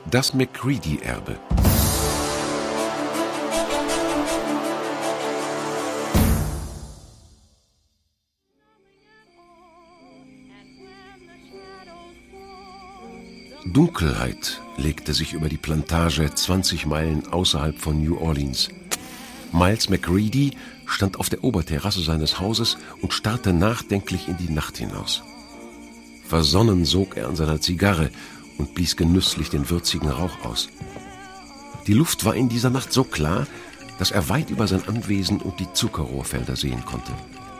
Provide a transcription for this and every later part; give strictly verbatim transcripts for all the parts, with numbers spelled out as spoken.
Das MacReady-Erbe. Dunkelheit legte sich über die Plantage zwanzig Meilen außerhalb von New Orleans. Miles MacReady stand auf der Oberterrasse seines Hauses und starrte nachdenklich in die Nacht hinaus. Versonnen sog er an seiner Zigarre und blies genüsslich den würzigen Rauch aus. Die Luft war in dieser Nacht so klar, dass er weit über sein Anwesen und die Zuckerrohrfelder sehen konnte.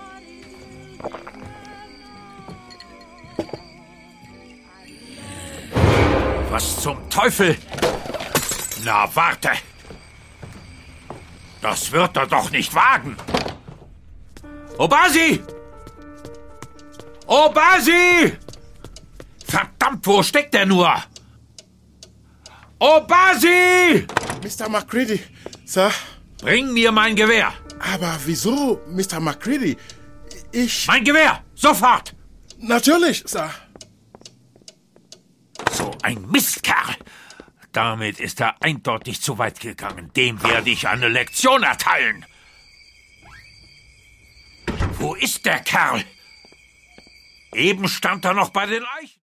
Was zum Teufel? Na, warte! Das wird er doch nicht wagen! Obasi! Obasi! Verdammt, wo steckt er nur? Obasi! Mister MacReady, Sir. Bring mir mein Gewehr. Aber wieso, Mister MacReady? Ich... Mein Gewehr! Sofort! Natürlich, Sir. So ein Mistkerl! Damit ist er eindeutig zu weit gegangen. Dem werde ich eine Lektion erteilen. Wo ist der Kerl? Eben stand er noch bei den Eichen.